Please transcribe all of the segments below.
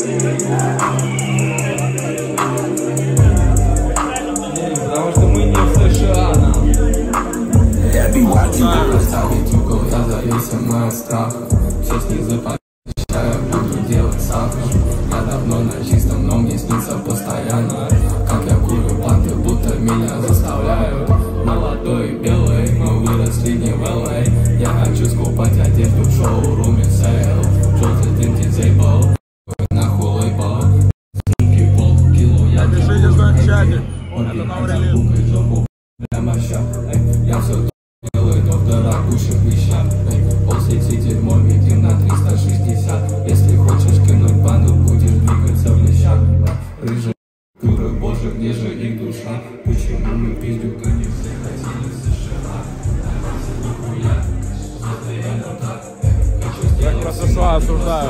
Потому что мы не в США, нам. Я поставить угол, я зависим от страха. Все снизу пообещаю, буду делать сахар. Я давно на чистом, но мне снится постоянно. Как я курю банты, будто меня заставляют. Молодой и белый, мы выросли не в LA. Я хочу скупать одежду в шоуруме сейл. Желтый тинтит зейбл, нахуй лейбл. Полкило, я Пишите в своем чате, это новый релиз. Я все делаю, но в дорогущих вещах. Полсети дерьмо, видим на 360. Если хочешь кинуть банду, будешь двигаться в лещах. Рыжие куры, боже, где же их душа? Почему мы пиздюка не все хотели в США? Нихуя, это реально так. Я процесса осуждаю.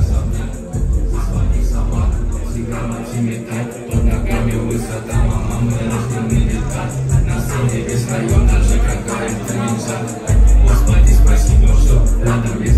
Под ногами высота, мама, мы рождены летать. На сцене весь район, даже какая-то нельзя. Господи, спасибо, что рядом есть.